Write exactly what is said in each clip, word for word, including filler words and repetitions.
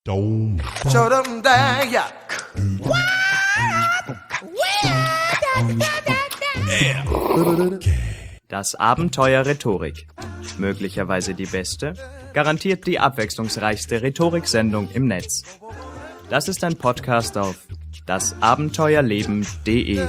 Das Abenteuer Rhetorik. Möglicherweise die beste, garantiert die abwechslungsreichste Rhetoriksendung im Netz. Das ist ein Podcast auf dasabenteuerleben punkt de.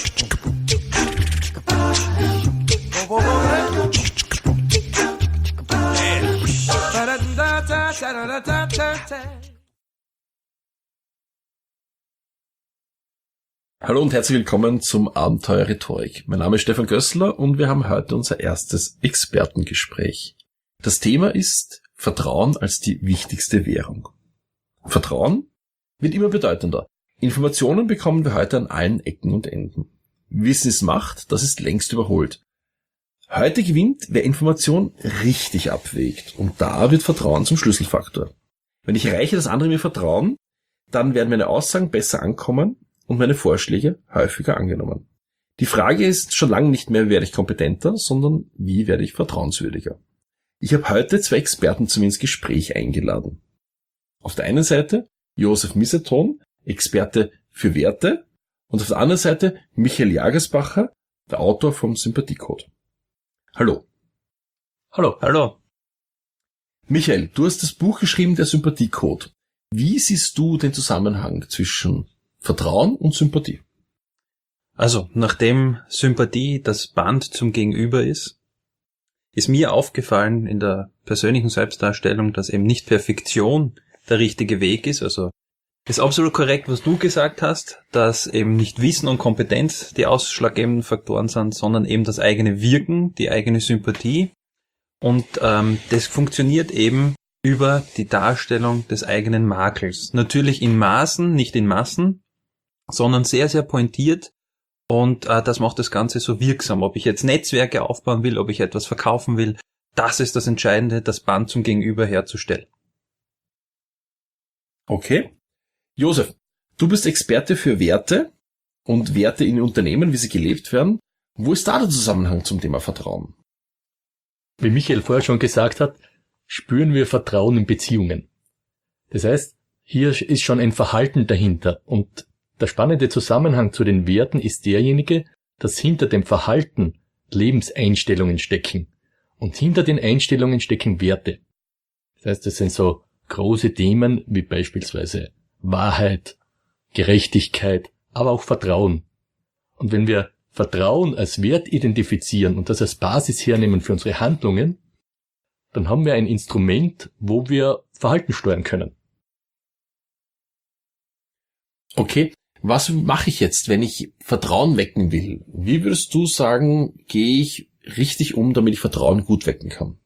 Hallo und herzlich willkommen zum Abenteuer Rhetorik. Mein Name ist Stefan Gößler und wir haben heute unser erstes Expertengespräch. Das Thema ist Vertrauen als die wichtigste Währung. Vertrauen wird immer bedeutender. Informationen bekommen wir heute an allen Ecken und Enden. Wissen ist Macht, das ist längst überholt. Heute gewinnt, wer Information richtig abwägt. Und da wird Vertrauen zum Schlüsselfaktor. Wenn ich erreiche, dass andere mir vertrauen, dann werden meine Aussagen besser ankommen und meine Vorschläge häufiger angenommen. Die Frage ist schon lange nicht mehr, werde ich kompetenter, sondern wie werde ich vertrauenswürdiger. Ich habe heute zwei Experten zu mir ins Gespräch eingeladen. Auf der einen Seite Josef Misseton, Experte für Werte, und auf der anderen Seite Michael Jagersbacher, der Autor vom Sympathiecode. Hallo. Hallo. Hallo. Michael, du hast das Buch geschrieben, der Sympathiecode. Wie siehst du den Zusammenhang zwischen Vertrauen und Sympathie? Also, nachdem Sympathie das Band zum Gegenüber ist, ist mir aufgefallen in der persönlichen Selbstdarstellung, dass eben nicht Perfektion der richtige Weg ist. Also, ist absolut korrekt, was du gesagt hast, dass eben nicht Wissen und Kompetenz die ausschlaggebenden Faktoren sind, sondern eben das eigene Wirken, die eigene Sympathie. Und ähm, das funktioniert eben über die Darstellung des eigenen Makels. Natürlich in Maßen, nicht in Massen, sondern sehr, sehr pointiert. Und äh, das macht das Ganze so wirksam. Ob ich jetzt Netzwerke aufbauen will, ob ich etwas verkaufen will, das ist das Entscheidende, das Band zum Gegenüber herzustellen. Okay. Josef, du bist Experte für Werte und Werte in Unternehmen, wie sie gelebt werden. Wo ist da der Zusammenhang zum Thema Vertrauen? Wie Michael vorher schon gesagt hat, spüren wir Vertrauen in Beziehungen. Das heißt, hier ist schon ein Verhalten dahinter. Und der spannende Zusammenhang zu den Werten ist derjenige, dass hinter dem Verhalten Lebenseinstellungen stecken. Und hinter den Einstellungen stecken Werte. Das heißt, das sind so große Themen wie beispielsweise Wahrheit, Gerechtigkeit, aber auch Vertrauen. Und wenn wir Vertrauen als Wert identifizieren und das als Basis hernehmen für unsere Handlungen, dann haben wir ein Instrument, wo wir Verhalten steuern können. Okay, was mache ich jetzt, wenn ich Vertrauen wecken will? Wie würdest du sagen, gehe ich richtig um, damit ich Vertrauen gut wecken kann?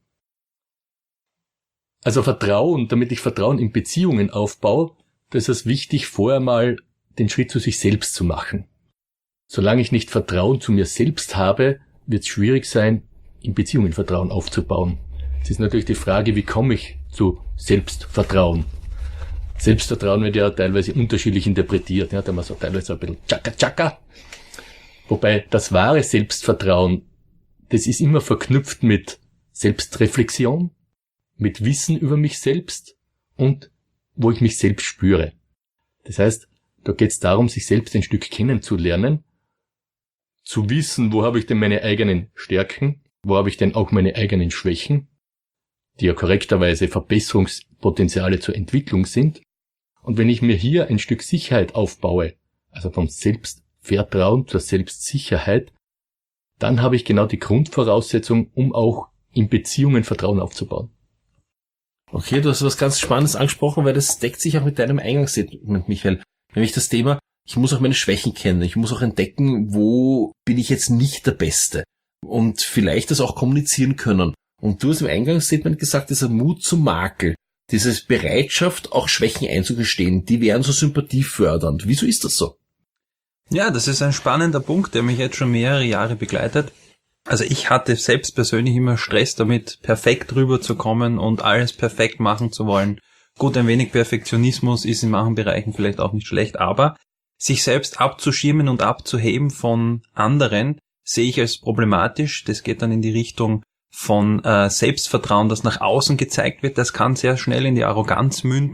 Also Vertrauen, damit ich Vertrauen in Beziehungen aufbaue, das ist wichtig, vorher mal den Schritt zu sich selbst zu machen. Solange ich nicht Vertrauen zu mir selbst habe, wird es schwierig sein, in Beziehungen Vertrauen aufzubauen. Es ist natürlich die Frage, wie komme ich zu Selbstvertrauen? Selbstvertrauen wird ja teilweise unterschiedlich interpretiert. Ja, da man so teilweise so ein bisschen tschakka tschakka. Wobei das wahre Selbstvertrauen, das ist immer verknüpft mit Selbstreflexion, mit Wissen über mich selbst und wo ich mich selbst spüre. Das heißt, da geht es darum, sich selbst ein Stück kennenzulernen, zu wissen, wo habe ich denn meine eigenen Stärken, wo habe ich denn auch meine eigenen Schwächen, die ja korrekterweise Verbesserungspotenziale zur Entwicklung sind. Und wenn ich mir hier ein Stück Sicherheit aufbaue, also vom Selbstvertrauen zur Selbstsicherheit, dann habe ich genau die Grundvoraussetzung, um auch in Beziehungen Vertrauen aufzubauen. Okay, du hast was ganz Spannendes angesprochen, weil das deckt sich auch mit deinem Eingangsstatement, Michael. Nämlich das Thema, ich muss auch meine Schwächen kennen, ich muss auch entdecken, wo bin ich jetzt nicht der Beste und vielleicht das auch kommunizieren können. Und du hast im Eingangsstatement gesagt, dieser Mut zum Makel, diese Bereitschaft, auch Schwächen einzugestehen, die wären so sympathiefördernd. Wieso ist das so? Ja, das ist ein spannender Punkt, der mich jetzt schon mehrere Jahre begleitet. Also ich hatte selbst persönlich immer Stress damit, perfekt rüberzukommen und alles perfekt machen zu wollen. Gut, ein wenig Perfektionismus ist in manchen Bereichen vielleicht auch nicht schlecht, aber sich selbst abzuschirmen und abzuheben von anderen sehe ich als problematisch. Das geht dann in die Richtung von äh, Selbstvertrauen, das nach außen gezeigt wird. Das kann sehr schnell in die Arroganz münden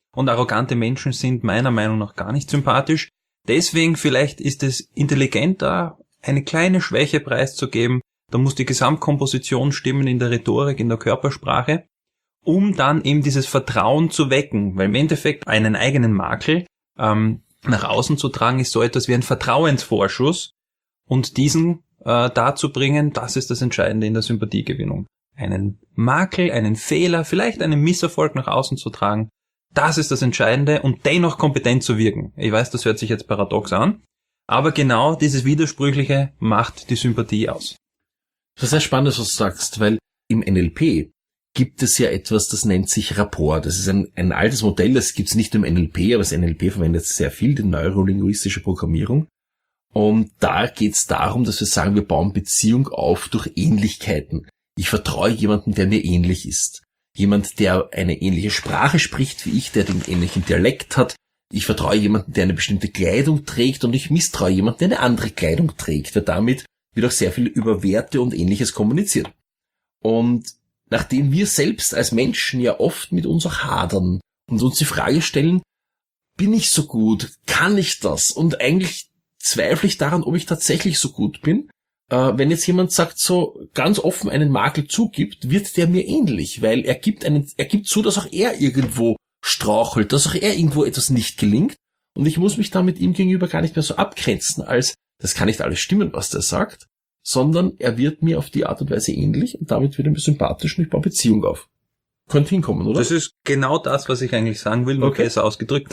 Und arrogante Menschen sind meiner Meinung nach gar nicht sympathisch. Deswegen vielleicht ist es intelligenter, eine kleine Schwäche preiszugeben. Da muss die Gesamtkomposition stimmen in der Rhetorik, in der Körpersprache, um dann eben dieses Vertrauen zu wecken. Weil im Endeffekt einen eigenen Makel ähm, nach außen zu tragen, ist so etwas wie ein Vertrauensvorschuss. Und diesen äh, dazu bringen, das ist das Entscheidende in der Sympathiegewinnung. Einen Makel, einen Fehler, vielleicht einen Misserfolg nach außen zu tragen, das ist das Entscheidende und dennoch kompetent zu wirken. Ich weiß, das hört sich jetzt paradox an, aber genau dieses Widersprüchliche macht die Sympathie aus. Das ist sehr spannend, was du sagst, weil im N L P gibt es ja etwas, das nennt sich Rapport. Das ist ein, ein altes Modell, das gibt es nicht nur im N L P, aber das N L P verwendet sehr viel, die neurolinguistische Programmierung. Und da geht es darum, dass wir sagen, wir bauen Beziehung auf durch Ähnlichkeiten. Ich vertraue jemandem, der mir ähnlich ist. Jemand, der eine ähnliche Sprache spricht wie ich, der den ähnlichen Dialekt hat. Ich vertraue jemandem, der eine bestimmte Kleidung trägt und ich misstraue jemandem, der eine andere Kleidung trägt, weil damit wird auch sehr viel über Werte und Ähnliches kommuniziert. Und nachdem wir selbst als Menschen ja oft mit uns auch hadern und uns die Frage stellen, bin ich so gut? Kann ich das? Und eigentlich zweifle ich daran, ob ich tatsächlich so gut bin. Äh, wenn jetzt jemand sagt, so ganz offen einen Makel zugibt, wird der mir ähnlich, weil er gibt einen, er gibt zu, dass auch er irgendwo strauchelt, dass auch er irgendwo etwas nicht gelingt. Und ich muss mich da mit ihm gegenüber gar nicht mehr so abgrenzen, als das kann nicht alles stimmen, was der sagt, sondern er wird mir auf die Art und Weise ähnlich und damit wird er mir sympathisch und ich baue Beziehung auf. Könnte hinkommen, oder? Das ist genau das, was ich eigentlich sagen will, nur okay. besser ausgedrückt.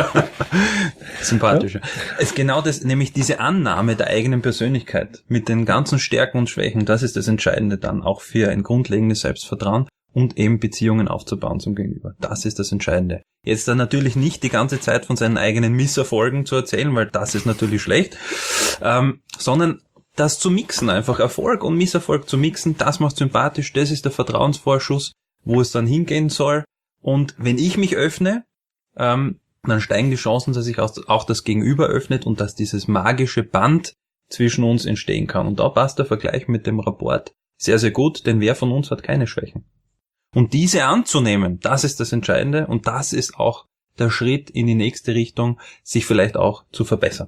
Sympathischer. Ja. Es ist genau das, nämlich diese Annahme der eigenen Persönlichkeit mit den ganzen Stärken und Schwächen, das ist das Entscheidende dann auch für ein grundlegendes Selbstvertrauen und eben Beziehungen aufzubauen zum Gegenüber. Das ist das Entscheidende. Jetzt dann natürlich nicht die ganze Zeit von seinen eigenen Misserfolgen zu erzählen, weil das ist natürlich schlecht, ähm, sondern das zu mixen, einfach Erfolg und Misserfolg zu mixen, das macht sympathisch, das ist der Vertrauensvorschuss, wo es dann hingehen soll. Und wenn ich mich öffne, ähm, dann steigen die Chancen, dass sich auch das Gegenüber öffnet und dass dieses magische Band zwischen uns entstehen kann. Und da passt der Vergleich mit dem Rapport sehr, sehr gut, denn wer von uns hat keine Schwächen? Und diese anzunehmen, das ist das Entscheidende und das ist auch der Schritt in die nächste Richtung, sich vielleicht auch zu verbessern.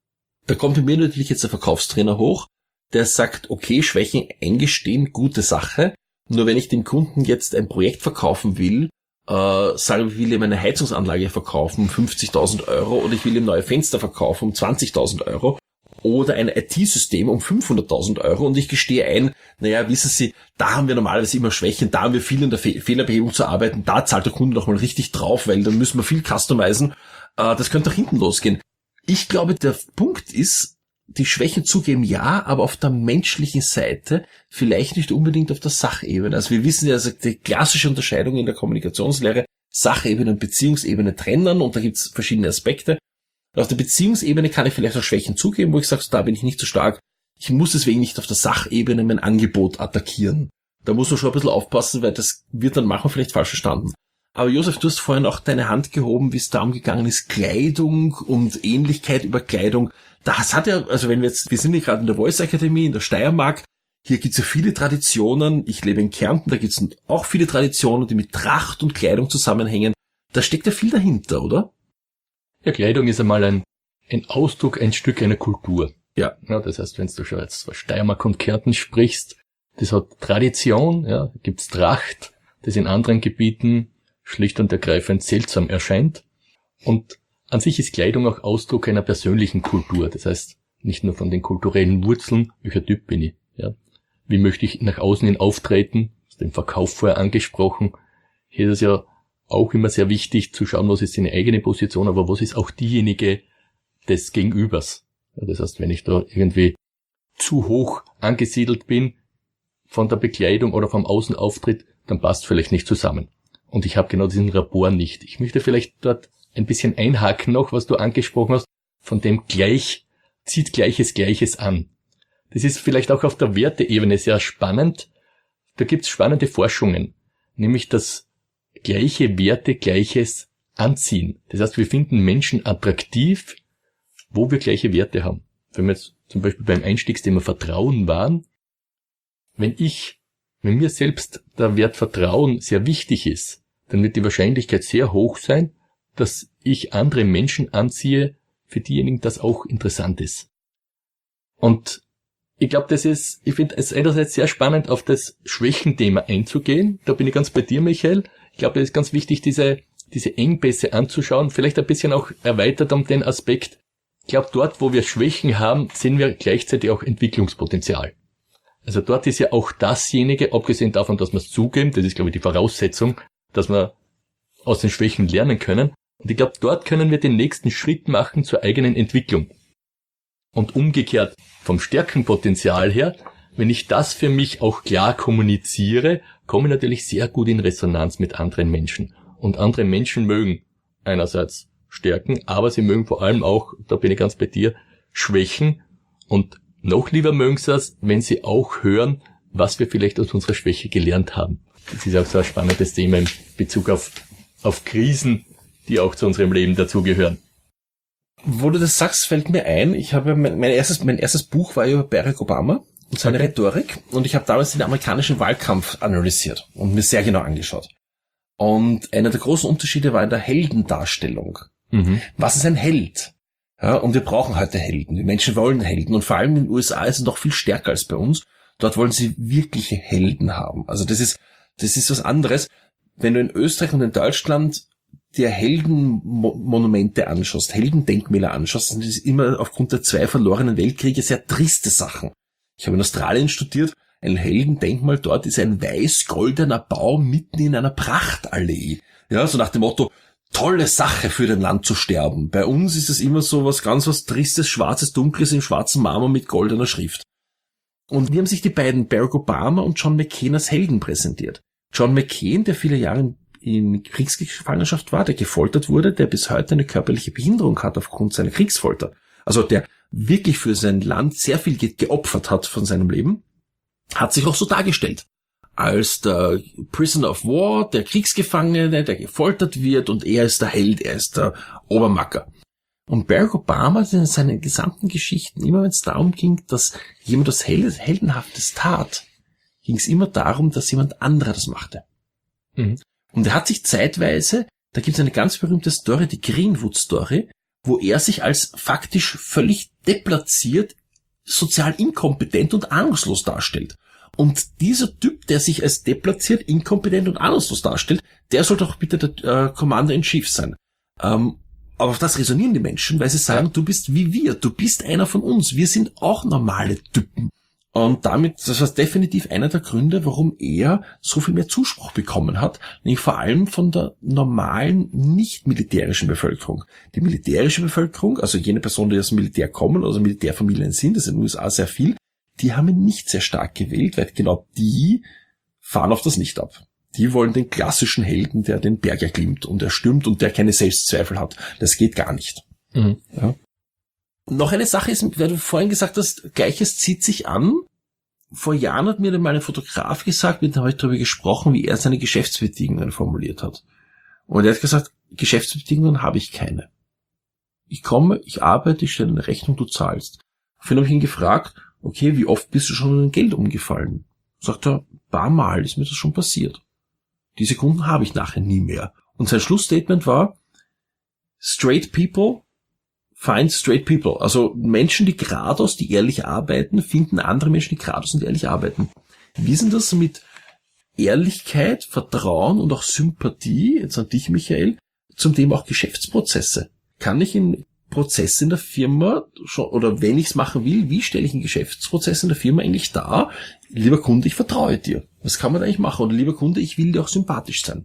Da kommt bei mir natürlich jetzt der Verkaufstrainer hoch, der sagt, okay, Schwächen eingestehen, gute Sache. Nur wenn ich dem Kunden jetzt ein Projekt verkaufen will, äh, sage ich, will ihm eine Heizungsanlage verkaufen um fünfzigtausend Euro oder ich will ihm neue Fenster verkaufen um zwanzigtausend Euro oder ein I T-System um fünfhunderttausend Euro und ich gestehe ein, naja, wissen Sie, da haben wir normalerweise immer Schwächen, da haben wir viel in der Fe- Fehlerbehebung zu arbeiten, da zahlt der Kunde noch mal richtig drauf, weil dann müssen wir viel customizen, äh, das könnte doch hinten losgehen. Ich glaube, der Punkt ist, die Schwächen zugeben, ja, aber auf der menschlichen Seite vielleicht nicht unbedingt auf der Sachebene. Also wir wissen ja, also die klassische Unterscheidung in der Kommunikationslehre, Sachebene und Beziehungsebene trennen und da gibt es verschiedene Aspekte. Auf der Beziehungsebene kann ich vielleicht auch Schwächen zugeben, wo ich sage, so, da bin ich nicht so stark. Ich muss deswegen nicht auf der Sachebene mein Angebot attackieren. Da muss man schon ein bisschen aufpassen, weil das wird dann manchmal vielleicht falsch verstanden. Aber Josef, du hast vorhin auch deine Hand gehoben, wie es darum gegangen ist, Kleidung und Ähnlichkeit über Kleidung. Das hat ja, also wenn wir jetzt, wir sind ja gerade in der Voice Akademie in der Steiermark, hier gibt's ja viele Traditionen. Ich lebe in Kärnten, da gibt's auch viele Traditionen, die mit Tracht und Kleidung zusammenhängen. Da steckt ja viel dahinter, oder? Ja, Kleidung ist einmal ein, ein Ausdruck, ein Stück einer Kultur. Ja. Ja, das heißt, wenn du schon jetzt von Steiermark und Kärnten sprichst, das hat Tradition, ja, da gibt's Tracht, das in anderen Gebieten schlicht und ergreifend seltsam erscheint. Und an sich ist Kleidung auch Ausdruck einer persönlichen Kultur. Das heißt, nicht nur von den kulturellen Wurzeln, welcher Typ bin ich, ja. Wie möchte ich nach außen hin auftreten? Aus dem Verkauf vorher angesprochen. Hier ist es ja auch immer sehr wichtig zu schauen, was ist seine eigene Position, aber was ist auch diejenige des Gegenübers. Ja, das heißt, wenn ich da irgendwie zu hoch angesiedelt bin von der Bekleidung oder vom Außenauftritt, dann passt vielleicht nicht zusammen. Und ich habe genau diesen Rapport nicht. Ich möchte vielleicht dort ein bisschen einhaken noch, was du angesprochen hast, von dem gleich, zieht Gleiches Gleiches an. Das ist vielleicht auch auf der Werteebene sehr spannend. Da gibt's spannende Forschungen, nämlich dass gleiche Werte Gleiches anziehen. Das heißt, wir finden Menschen attraktiv, wo wir gleiche Werte haben. Wenn wir jetzt zum Beispiel beim Einstiegsthema Vertrauen waren, wenn ich, wenn mir selbst der Wert Vertrauen sehr wichtig ist, dann wird die Wahrscheinlichkeit sehr hoch sein, dass ich andere Menschen anziehe, für diejenigen das auch interessant ist. Und ich glaube, das ist, ich finde es einerseits sehr spannend, auf das Schwächenthema einzugehen. Da bin ich ganz bei dir, Michael. Ich glaube, es ist ganz wichtig, diese, diese Engpässe anzuschauen, vielleicht ein bisschen auch erweitert um den Aspekt. Ich glaube, dort, wo wir Schwächen haben, sehen wir gleichzeitig auch Entwicklungspotenzial. Also dort ist ja auch dasjenige, abgesehen davon, dass wir es zugeben, das ist, glaube ich, die Voraussetzung, dass wir aus den Schwächen lernen können. Und ich glaube, dort können wir den nächsten Schritt machen zur eigenen Entwicklung. Und umgekehrt, vom Stärkenpotenzial her, wenn ich das für mich auch klar kommuniziere, komme ich natürlich sehr gut in Resonanz mit anderen Menschen. Und andere Menschen mögen einerseits Stärken, aber sie mögen vor allem auch, da bin ich ganz bei dir, Schwächen. Und noch lieber mögen sie es, wenn sie auch hören, was wir vielleicht aus unserer Schwäche gelernt haben. Das ist auch so ein spannendes Thema in Bezug auf, auf Krisen, die auch zu unserem Leben dazugehören. Wo du das sagst, fällt mir ein, ich habe mein, mein erstes mein erstes Buch war über Barack Obama und seine okay. Rhetorik, und ich habe damals den amerikanischen Wahlkampf analysiert und mir sehr genau angeschaut. Und einer der großen Unterschiede war in der Heldendarstellung. Mhm. Was ist ein Held? Ja, und wir brauchen heute Helden. Die Menschen wollen Helden, und vor allem in den U S A ist es noch viel stärker als bei uns. Dort wollen sie wirkliche Helden haben. Also das ist das ist was anderes. Wenn du in Österreich und in Deutschland dir Heldenmonumente anschaust, Heldendenkmäler anschaust, sind das immer aufgrund der zwei verlorenen Weltkriege sehr triste Sachen. Ich habe in Australien studiert, ein Heldendenkmal dort ist ein weiß-goldener Baum mitten in einer Prachtallee. Ja, so nach dem Motto, tolle Sache für dein Land zu sterben. Bei uns ist es immer so was ganz was Tristes, Schwarzes, Dunkles im schwarzen Marmor mit goldener Schrift. Und wie haben sich die beiden, Barack Obama und John McCain, als Helden präsentiert? John McCain, der viele Jahre in in Kriegsgefangenschaft war, der gefoltert wurde, der bis heute eine körperliche Behinderung hat aufgrund seiner Kriegsfolter. Also der wirklich für sein Land sehr viel geopfert hat von seinem Leben, hat sich auch so dargestellt. Als der Prisoner of War, der Kriegsgefangene, der gefoltert wird, und er ist der Held, er ist der Obermacker. Und Barack Obama in seinen gesamten Geschichten, immer wenn es darum ging, dass jemand was Heldenhaftes tat, ging es immer darum, dass jemand anderer das machte. Mhm. Und er hat sich zeitweise, da gibt es eine ganz berühmte Story, die Greenwood-Story, wo er sich als faktisch völlig deplatziert, sozial inkompetent und ahnungslos darstellt. Und dieser Typ, der sich als deplatziert, inkompetent und ahnungslos darstellt, der soll doch bitte der äh, Commander-in-Chief sein. Ähm, aber auf das resonieren die Menschen, weil sie sagen, ja, du bist wie wir, du bist einer von uns, wir sind auch normale Typen. Und damit, das war definitiv einer der Gründe, warum er so viel mehr Zuspruch bekommen hat, nämlich vor allem von der normalen, nicht militärischen Bevölkerung. Die militärische Bevölkerung, also jene Personen, die aus dem Militär kommen, also Militärfamilien sind, das ist in den U S A sehr viel, die haben ihn nicht sehr stark gewählt, weil genau die fahren auf das nicht ab. Die wollen den klassischen Helden, der den Berg erklimmt und erstürmt und der keine Selbstzweifel hat. Das geht gar nicht. Mhm. Ja. Noch eine Sache ist, weil du vorhin gesagt hast, Gleiches zieht sich an. Vor Jahren hat mir mal ein Fotograf gesagt, mit dem habe ich darüber gesprochen, wie er seine Geschäftsbedingungen formuliert hat. Und er hat gesagt, Geschäftsbedingungen habe ich keine. Ich komme, ich arbeite, ich stelle eine Rechnung, du zahlst. Daraufhin habe ich ihn gefragt, okay, wie oft bist du schon in Geld umgefallen? Sagt er, ein paar Mal ist mir das schon passiert. Diese Kunden habe ich nachher nie mehr. Und sein Schlussstatement war, straight people find straight people. Also Menschen, die geradeaus, die ehrlich arbeiten, finden andere Menschen, die geradeaus und ehrlich arbeiten. Wie ist denn das mit Ehrlichkeit, Vertrauen und auch Sympathie, jetzt an dich, Michael, zum Thema auch Geschäftsprozesse? Kann ich in Prozesse in der Firma, schon, oder wenn ich es machen will, wie stelle ich einen Geschäftsprozess in der Firma eigentlich dar? Lieber Kunde, ich vertraue dir. Was kann man da eigentlich machen? Oder lieber Kunde, ich will dir auch sympathisch sein.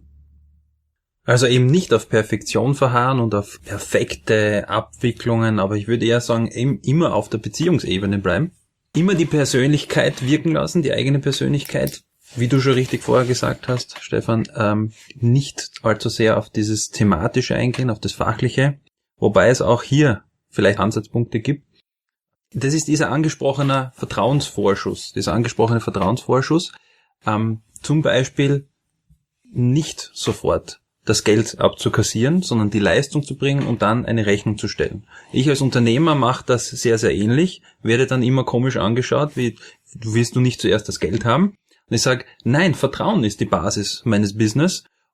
Also eben nicht auf Perfektion verharren und auf perfekte Abwicklungen, aber ich würde eher sagen, eben immer auf der Beziehungsebene bleiben. Immer die Persönlichkeit wirken lassen, die eigene Persönlichkeit, wie du schon richtig vorher gesagt hast, Stefan, ähm, nicht allzu sehr auf dieses Thematische eingehen, auf das Fachliche, wobei es auch hier vielleicht Ansatzpunkte gibt. Das ist dieser angesprochene Vertrauensvorschuss, dieser angesprochene Vertrauensvorschuss, ähm, zum Beispiel nicht sofort das Geld abzukassieren, sondern die Leistung zu bringen und dann eine Rechnung zu stellen. Ich als Unternehmer mache das sehr, sehr ähnlich, werde dann immer komisch angeschaut, wie, willst du nicht zuerst das Geld haben? Und ich sage, nein, Vertrauen ist die Basis meines Business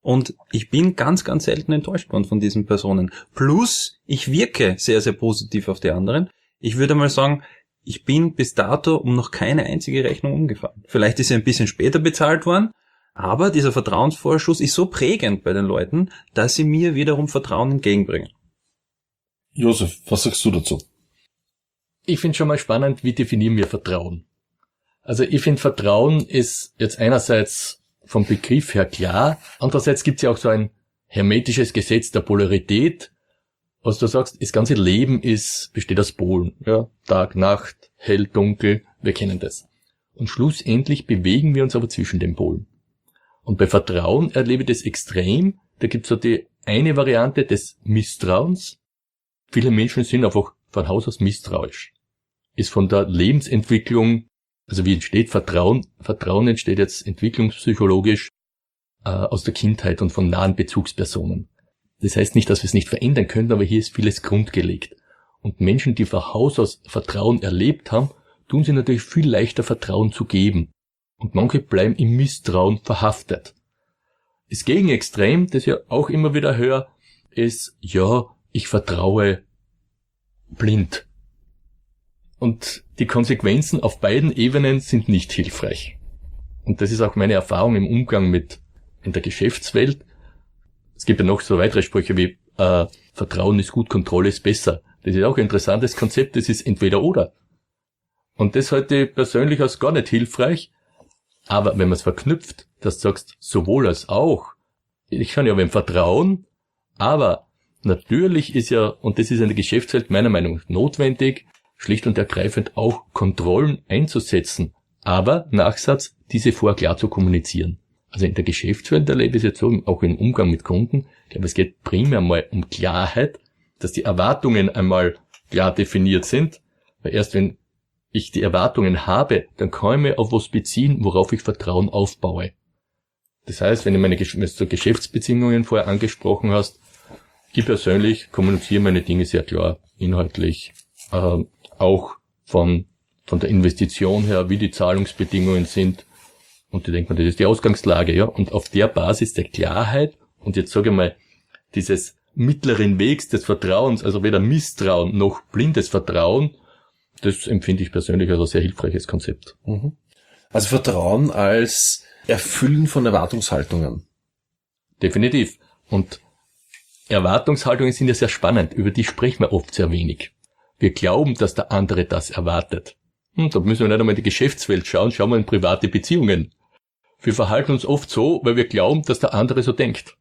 Und ich bin ganz, ganz selten enttäuscht worden von diesen Personen. Plus, ich wirke sehr, sehr positiv auf die anderen. Ich würde mal sagen, ich bin bis dato um noch keine einzige Rechnung umgefallen. Vielleicht ist sie ein bisschen später bezahlt worden, aber dieser Vertrauensvorschuss ist so prägend bei den Leuten, dass sie mir wiederum Vertrauen entgegenbringen. Josef, was sagst du dazu? Ich finde schon mal spannend, wie definieren wir Vertrauen? Also ich finde, Vertrauen ist jetzt einerseits vom Begriff her klar, andererseits gibt es ja auch so ein hermetisches Gesetz der Polarität, was du sagst, das ganze Leben ist, besteht aus Polen, ja, Tag, Nacht, hell, dunkel, wir kennen das. Und schlussendlich bewegen wir uns aber zwischen den Polen. Und bei Vertrauen erlebe ich das extrem, da gibt es so die eine Variante des Misstrauens. Viele Menschen sind einfach von Haus aus misstrauisch. Ist von der Lebensentwicklung, also wie entsteht Vertrauen? Vertrauen entsteht jetzt entwicklungspsychologisch äh, aus der Kindheit und von nahen Bezugspersonen. Das heißt nicht, dass wir es nicht verändern können, aber hier ist vieles grundgelegt. Und Menschen, die von Haus aus Vertrauen erlebt haben, tun sie natürlich viel leichter Vertrauen zu geben. Und manche bleiben im Misstrauen verhaftet. Das Gegenextrem, das ich auch immer wieder höre, ist, ja, ich vertraue blind. Und die Konsequenzen auf beiden Ebenen sind nicht hilfreich. Und das ist auch meine Erfahrung im Umgang mit in der Geschäftswelt. Es gibt ja noch so weitere Sprüche wie äh, Vertrauen ist gut, Kontrolle ist besser. Das ist auch ein interessantes Konzept, das ist entweder oder. Und das halte ich persönlich als gar nicht hilfreich. Aber wenn man es verknüpft, dass du sagst, sowohl als auch, ich kann ja wem vertrauen, aber natürlich ist ja, und das ist in der Geschäftswelt meiner Meinung nach notwendig, schlicht und ergreifend auch Kontrollen einzusetzen, aber Nachsatz, diese vorher klar zu kommunizieren. Also in der Geschäftswelt erlebe ich es jetzt so, auch im Umgang mit Kunden, ich glaube, es geht primär mal um Klarheit, dass die Erwartungen einmal klar definiert sind, weil erst wenn ich die Erwartungen habe, dann kann ich mir auf was beziehen, worauf ich Vertrauen aufbaue. Das heißt, wenn du meine Gesch- so Geschäftsbeziehungen vorher angesprochen hast, ich persönlich kommuniziere meine Dinge sehr klar, inhaltlich, äh, auch von von der Investition her, wie die Zahlungsbedingungen sind. Und ich denke mal, das ist die Ausgangslage, ja. Und auf der Basis der Klarheit und jetzt sage ich mal, dieses mittleren Wegs des Vertrauens, also weder Misstrauen noch blindes Vertrauen, das empfinde ich persönlich als ein sehr hilfreiches Konzept. Mhm. Also Vertrauen als Erfüllen von Erwartungshaltungen. Definitiv. Und Erwartungshaltungen sind ja sehr spannend, über die sprechen wir oft sehr wenig. Wir glauben, dass der andere das erwartet. Hm, da müssen wir nicht einmal in die Geschäftswelt schauen, schauen wir in private Beziehungen. Wir verhalten uns oft so, weil wir glauben, dass der andere so denkt.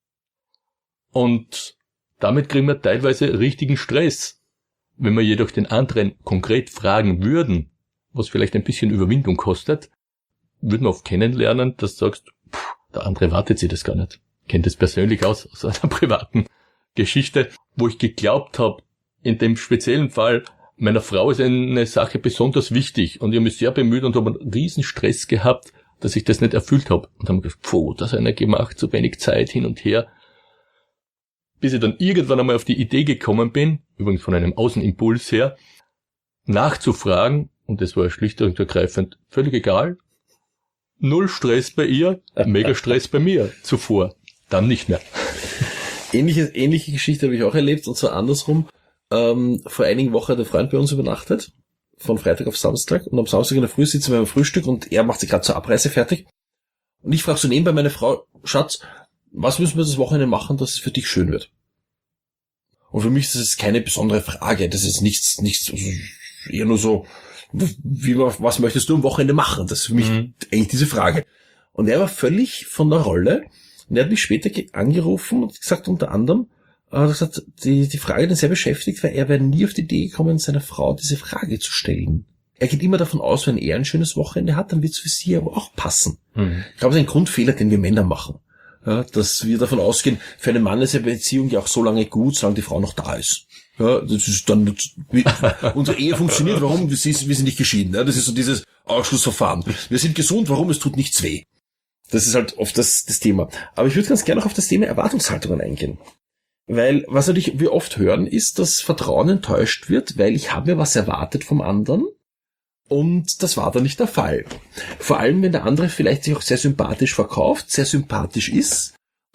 Und damit kriegen wir teilweise richtigen Stress. Wenn wir jedoch den anderen konkret fragen würden, was vielleicht ein bisschen Überwindung kostet, würden wir oft kennenlernen, dass du sagst, pff, der andere wartet sich das gar nicht. Ich kenne das persönlich aus, aus einer privaten Geschichte, wo ich geglaubt habe, in dem speziellen Fall, meiner Frau ist eine Sache besonders wichtig und ich habe mich sehr bemüht und habe einen riesen Stress gehabt, dass ich das nicht erfüllt habe. Und habe gesagt, pfuh, das hat einer gemacht, so wenig Zeit hin und her. Bis ich dann irgendwann einmal auf die Idee gekommen bin, übrigens von einem Außenimpuls her, nachzufragen, und das war schlicht und ergreifend völlig egal, null Stress bei ihr, mega Stress bei mir zuvor, dann nicht mehr. Ähnliche, ähnliche Geschichte habe ich auch erlebt, und zwar andersrum. Ähm, vor einigen Wochen hat ein Freund bei uns übernachtet, von Freitag auf Samstag, und am Samstag in der Früh sitzen wir beim Frühstück und er macht sich gerade zur Abreise fertig. Und ich frage so nebenbei meine Frau, Schatz, was müssen wir das Wochenende machen, dass es für dich schön wird? Und für mich ist das keine besondere Frage, das ist nichts, nichts, also eher nur so, wie, was möchtest du am Wochenende machen? Das ist für mich mhm. eigentlich diese Frage. Und er war völlig von der Rolle, und er hat mich später angerufen und gesagt, unter anderem, er hat gesagt, die, die Frage hat ihn sehr beschäftigt, weil er wäre nie auf die Idee gekommen, seiner Frau diese Frage zu stellen. Er geht immer davon aus, wenn er ein schönes Wochenende hat, dann wird es für sie aber auch passen. Mhm. Ich glaube, das ist ein Grundfehler, den wir Männer machen. Ja, dass wir davon ausgehen, für einen Mann ist eine Beziehung ja auch so lange gut, solange die Frau noch da ist. Ja, das ist dann, wie, unsere Ehe funktioniert, warum? Wir sind, wir sind nicht geschieden. Ja, das ist so dieses Ausschlussverfahren. Wir sind gesund, warum? Es tut nichts weh. Das ist halt oft das, das Thema. Aber ich würde ganz gerne auch auf das Thema Erwartungshaltungen eingehen. Weil, was natürlich wir oft hören, ist, dass Vertrauen enttäuscht wird, weil ich habe mir was erwartet vom anderen und das war dann nicht der Fall. Vor allem, wenn der andere vielleicht sich auch sehr sympathisch verkauft, sehr sympathisch ist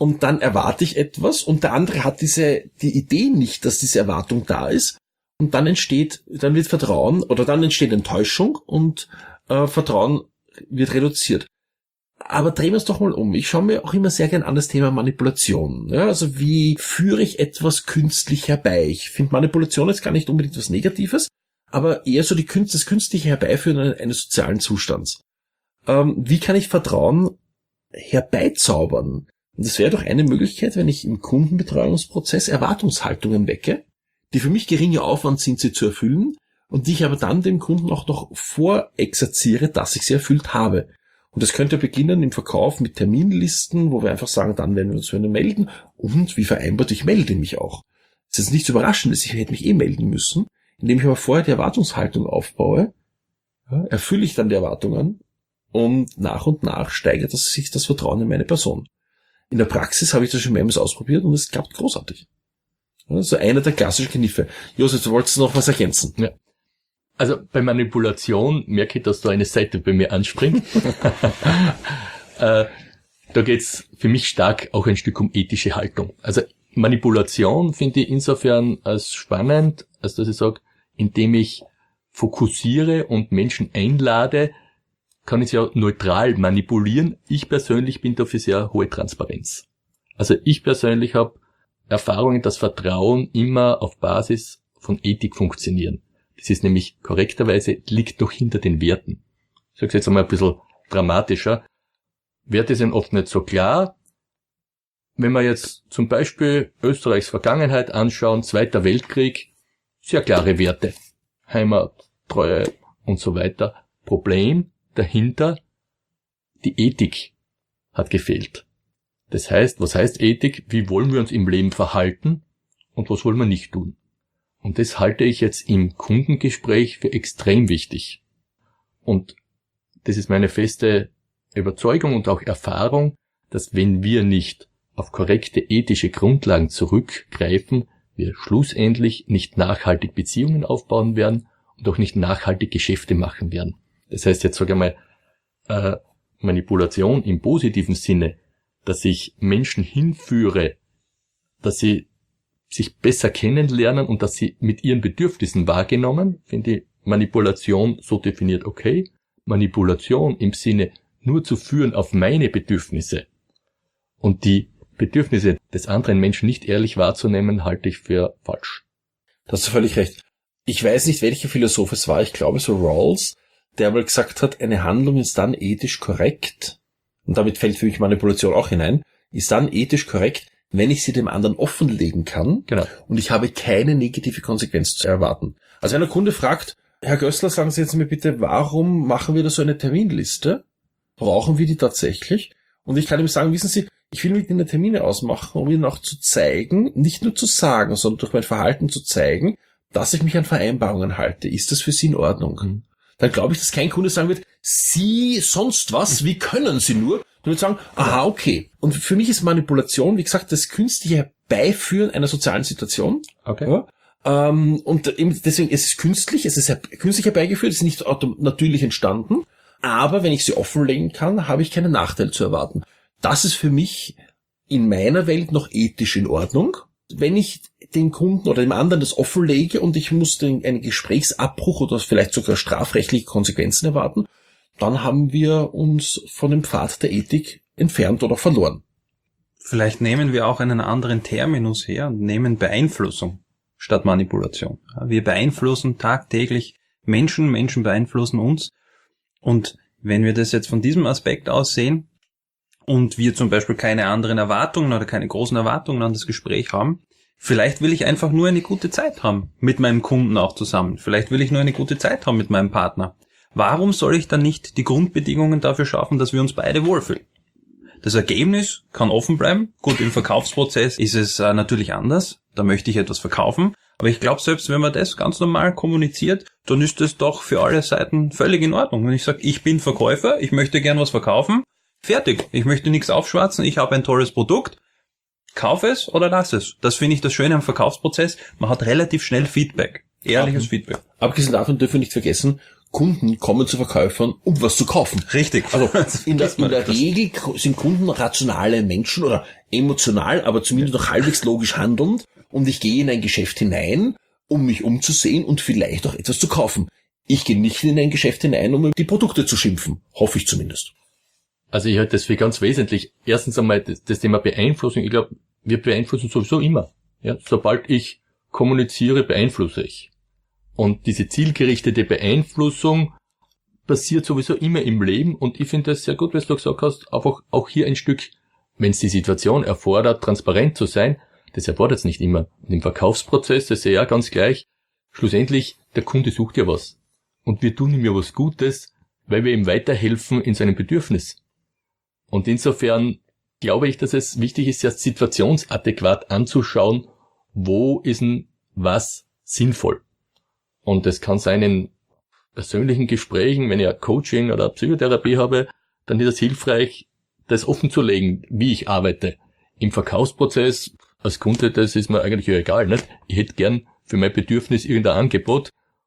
und dann erwarte ich etwas und der andere hat diese die Idee nicht, dass diese Erwartung da ist und dann entsteht, dann wird Vertrauen oder dann entsteht Enttäuschung und äh, Vertrauen wird reduziert. Aber drehen wir es doch mal um. Ich schaue mir auch immer sehr gern an das Thema Manipulation. Ja, also wie führe ich etwas künstlich herbei? Ich finde Manipulation jetzt gar nicht unbedingt was Negatives, aber eher so die Künst, das künstliche Herbeiführen eines, eines sozialen Zustands. Ähm, wie kann ich Vertrauen herbeizaubern? Und das wäre doch eine Möglichkeit, wenn ich im Kundenbetreuungsprozess Erwartungshaltungen wecke, die für mich geringer Aufwand sind, sie zu erfüllen, und die ich aber dann dem Kunden auch noch vorexerziere, dass ich sie erfüllt habe. Und das könnte beginnen im Verkauf mit Terminlisten, wo wir einfach sagen, dann werden wir uns wieder melden. Und wie vereinbart, ich melde mich auch. Es ist nichts Überraschendes, ich hätte mich eh melden müssen. Indem ich aber vorher die Erwartungshaltung aufbaue, ja, erfülle ich dann die Erwartungen und nach und nach steigert das, sich das Vertrauen in meine Person. In der Praxis habe ich das schon mehrmals ausprobiert und es klappt großartig. Also einer der klassischen Kniffe. Josef, du wolltest noch was ergänzen? Ja. Also bei Manipulation merke ich, dass da eine Seite bei mir anspringt. äh, da geht's für mich stark auch ein Stück um ethische Haltung. Also Manipulation finde ich insofern als spannend, als dass ich sage, indem ich fokussiere und Menschen einlade, kann ich sie ja neutral manipulieren. Ich persönlich bin dafür sehr hohe Transparenz. Also ich persönlich habe Erfahrungen, dass Vertrauen immer auf Basis von Ethik funktionieren. Das ist nämlich korrekterweise, liegt noch hinter den Werten. Ich sage es jetzt einmal ein bisschen dramatischer. Werte sind oft nicht so klar. Wenn wir jetzt zum Beispiel Österreichs Vergangenheit anschauen, Zweiter Weltkrieg, sehr klare Werte. Heimat, Treue und so weiter. Problem dahinter, die Ethik hat gefehlt. Das heißt, was heißt Ethik? Wie wollen wir uns im Leben verhalten und was wollen wir nicht tun? Und das halte ich jetzt im Kundengespräch für extrem wichtig. Und das ist meine feste Überzeugung und auch Erfahrung, dass wenn wir nicht auf korrekte ethische Grundlagen zurückgreifen, wir schlussendlich nicht nachhaltig Beziehungen aufbauen werden und auch nicht nachhaltig Geschäfte machen werden. Das heißt jetzt, sage ich mal, äh, Manipulation im positiven Sinne, dass ich Menschen hinführe, dass sie sich besser kennenlernen und dass sie mit ihren Bedürfnissen wahrgenommen, finde ich Manipulation so definiert okay. Manipulation im Sinne nur zu führen auf meine Bedürfnisse und die Bedürfnisse des anderen Menschen nicht ehrlich wahrzunehmen, halte ich für falsch. Da hast du völlig recht. Ich weiß nicht, welcher Philosoph es war, ich glaube so Rawls, der mal gesagt hat, eine Handlung ist dann ethisch korrekt, und damit fällt für mich Manipulation auch hinein, ist dann ethisch korrekt, wenn ich sie dem anderen offenlegen kann, genau, und ich habe keine negative Konsequenz zu erwarten. Also wenn ein Kunde fragt, Herr Gößler, sagen Sie jetzt mir bitte, warum machen wir da so eine Terminliste? Brauchen wir die tatsächlich? Und ich kann ihm sagen, wissen Sie, ich will mit Ihnen Termine ausmachen, um Ihnen auch zu zeigen, nicht nur zu sagen, sondern durch mein Verhalten zu zeigen, dass ich mich an Vereinbarungen halte. Ist das für Sie in Ordnung? Mhm. Dann glaube ich, dass kein Kunde sagen wird, Sie sonst was, wie können Sie nur? Du würdest sagen, aha, okay. Und für mich ist Manipulation, wie gesagt, das künstliche Herbeiführen einer sozialen Situation. Okay. Ja, ähm, und eben deswegen, es ist künstlich, es ist her- künstlich herbeigeführt, es ist nicht autom- natürlich entstanden. Aber wenn ich sie offenlegen kann, habe ich keinen Nachteil zu erwarten. Das ist für mich in meiner Welt noch ethisch in Ordnung. Wenn ich dem Kunden oder dem anderen das offenlege und ich muss den, einen Gesprächsabbruch oder vielleicht sogar strafrechtliche Konsequenzen erwarten, dann haben wir uns von dem Pfad der Ethik entfernt oder verloren. Vielleicht nehmen wir auch einen anderen Terminus her und nehmen Beeinflussung statt Manipulation. Wir beeinflussen tagtäglich Menschen, Menschen beeinflussen uns. Und wenn wir das jetzt von diesem Aspekt aus sehen und wir zum Beispiel keine anderen Erwartungen oder keine großen Erwartungen an das Gespräch haben, vielleicht will ich einfach nur eine gute Zeit haben mit meinem Kunden auch zusammen. Vielleicht will ich nur eine gute Zeit haben mit meinem Partner. Warum soll ich dann nicht die Grundbedingungen dafür schaffen, dass wir uns beide wohlfühlen? Das Ergebnis kann offen bleiben. Gut, im Verkaufsprozess ist es äh, natürlich anders. Da möchte ich etwas verkaufen. Aber ich glaube, selbst wenn man das ganz normal kommuniziert, dann ist das doch für alle Seiten völlig in Ordnung. Wenn ich sage, ich bin Verkäufer, ich möchte gern was verkaufen, fertig. Ich möchte nichts aufschwatzen, ich habe ein tolles Produkt. Kauf es oder lass es. Das finde ich das Schöne am Verkaufsprozess. Man hat relativ schnell Feedback. Ehrliches Ab, Feedback. Abgesehen davon dürfen wir nicht vergessen, Kunden kommen zu Verkäufern, um was zu kaufen. Richtig. Also in der, in der Regel sind Kunden rationale Menschen oder emotional, aber zumindest noch halbwegs logisch handelnd. Und ich gehe in ein Geschäft hinein, um mich umzusehen und vielleicht auch etwas zu kaufen. Ich gehe nicht in ein Geschäft hinein, um die Produkte zu schimpfen. Hoffe ich zumindest. Also ich halte das für ganz wesentlich. Erstens einmal das, das Thema Beeinflussung. Ich glaube, wir beeinflussen sowieso immer. Ja, sobald ich kommuniziere, beeinflusse ich. Und diese zielgerichtete Beeinflussung passiert sowieso immer im Leben. Und ich finde das sehr gut, was du gesagt hast, einfach auch hier ein Stück, wenn es die Situation erfordert, transparent zu sein. Das erfordert es nicht immer. Und im Verkaufsprozess, das ist ja ganz gleich, schlussendlich, der Kunde sucht ja was. Und wir tun ihm ja was Gutes, weil wir ihm weiterhelfen in seinem Bedürfnis. Und insofern glaube ich, dass es wichtig ist, erst situationsadäquat anzuschauen, wo ist denn was sinnvoll. Und das kann sein in persönlichen Gesprächen, wenn ich ein Coaching oder Psychotherapie habe, dann ist es hilfreich, das offen zu legen, wie ich arbeite. Im Verkaufsprozess als Kunde, das ist mir eigentlich egal, nicht? Ich hätte gern für mein Bedürfnis irgendein Angebot.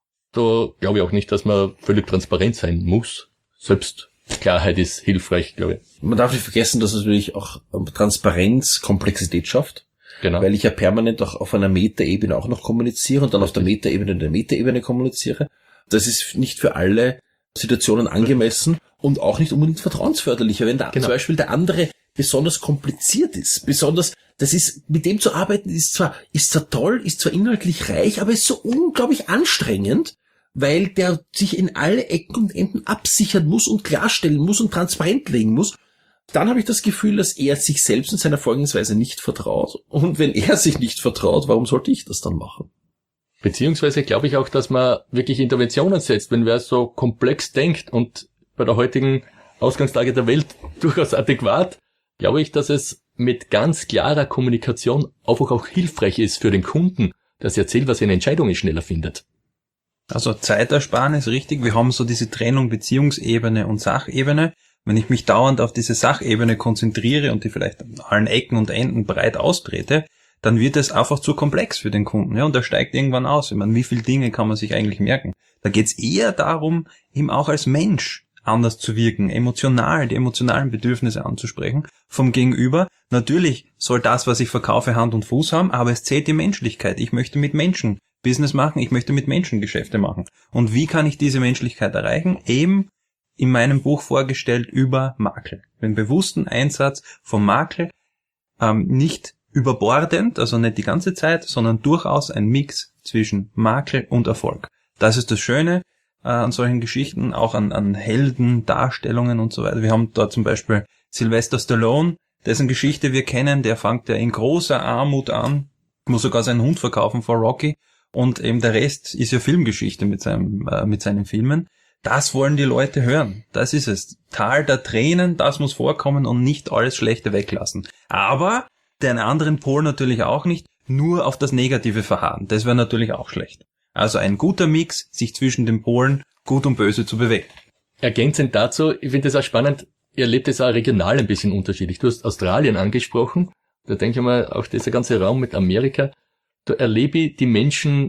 Da glaube ich auch nicht, dass man völlig transparent sein muss. Selbst Klarheit ist hilfreich, glaube ich. Man darf nicht vergessen, dass natürlich auch Transparenz Komplexität schafft. Genau. Weil ich ja permanent auch auf einer Metaebene auch noch kommuniziere und dann auf der Metaebene in der Metaebene kommuniziere. Das ist nicht für alle Situationen angemessen und auch nicht unbedingt vertrauensförderlich. Wenn da genau. zum Beispiel der andere besonders kompliziert ist, besonders, das ist, mit dem zu arbeiten ist zwar, ist zwar toll, ist zwar inhaltlich reich, aber ist so unglaublich anstrengend, weil der sich in alle Ecken und Enden absichern muss und klarstellen muss und transparent legen muss. Dann habe ich das Gefühl, dass er sich selbst und seiner Vorgehensweise nicht vertraut. Und wenn er sich nicht vertraut, warum sollte ich das dann machen? Beziehungsweise glaube ich auch, dass man wirklich Interventionen setzt, wenn wer so komplex denkt und bei der heutigen Ausgangslage der Welt durchaus adäquat, glaube ich, dass es mit ganz klarer Kommunikation einfach auch hilfreich ist für den Kunden, dass er erzählt, was er in Entscheidungen schneller findet. Also Zeitersparnis, richtig. Wir haben so diese Trennung Beziehungsebene und Sachebene. Wenn ich mich dauernd auf diese Sachebene konzentriere und die vielleicht an allen Ecken und Enden breit austrete, dann wird es einfach zu komplex für den Kunden. Ja, und er steigt irgendwann aus. Ich meine, wie viele Dinge kann man sich eigentlich merken? Da geht es eher darum, ihm auch als Mensch anders zu wirken, emotional, die emotionalen Bedürfnisse anzusprechen vom Gegenüber. Natürlich soll das, was ich verkaufe, Hand und Fuß haben, aber es zählt die Menschlichkeit. Ich möchte mit Menschen Business machen, ich möchte mit Menschen Geschäfte machen. Und wie kann ich diese Menschlichkeit erreichen? Eben in meinem Buch vorgestellt über Makel. Den bewussten Einsatz von Makel, ähm, nicht überbordend, also nicht die ganze Zeit, sondern durchaus ein Mix zwischen Makel und Erfolg. Das ist das Schöne äh, an solchen Geschichten, auch an, an Helden, Darstellungen und so weiter. Wir haben da zum Beispiel Sylvester Stallone, dessen Geschichte wir kennen, der fängt ja in großer Armut an, muss sogar seinen Hund verkaufen vor Rocky und eben der Rest ist ja Filmgeschichte mit seinem äh, mit seinen Filmen. Das wollen die Leute hören. Das ist es. Tal der Tränen, das muss vorkommen und nicht alles Schlechte weglassen. Aber den anderen Pol natürlich auch nicht, nur auf das Negative verharren. Das wäre natürlich auch schlecht. Also ein guter Mix, sich zwischen den Polen gut und böse zu bewegen. Ergänzend dazu, ich finde das auch spannend, ihr erlebt es auch regional ein bisschen unterschiedlich. Du hast Australien angesprochen, da denke ich mal, auch dieser ganze Raum mit Amerika, da erlebe ich die Menschen